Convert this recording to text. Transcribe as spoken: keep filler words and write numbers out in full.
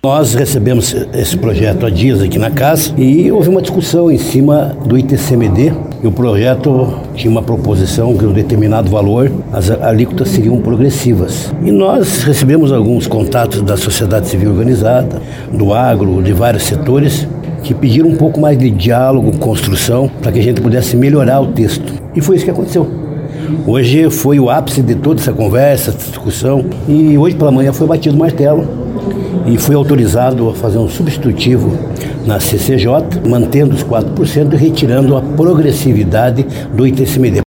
Nós recebemos esse projeto há dias aqui na casa e houve uma discussão em cima do I T C M D e o projeto tinha uma proposição que um determinado valor, as alíquotas seriam progressivas. E nós recebemos alguns contatos da sociedade civil organizada, do agro, de vários setores, que pediram um pouco mais de diálogo, construção, para que a gente pudesse melhorar o texto. E foi isso que aconteceu. Hoje foi o ápice de toda essa conversa, essa discussão, e hoje pela manhã foi batido o martelo e foi autorizado a fazer um substitutivo na C C J, mantendo os quatro por cento e retirando a progressividade do I T C M D.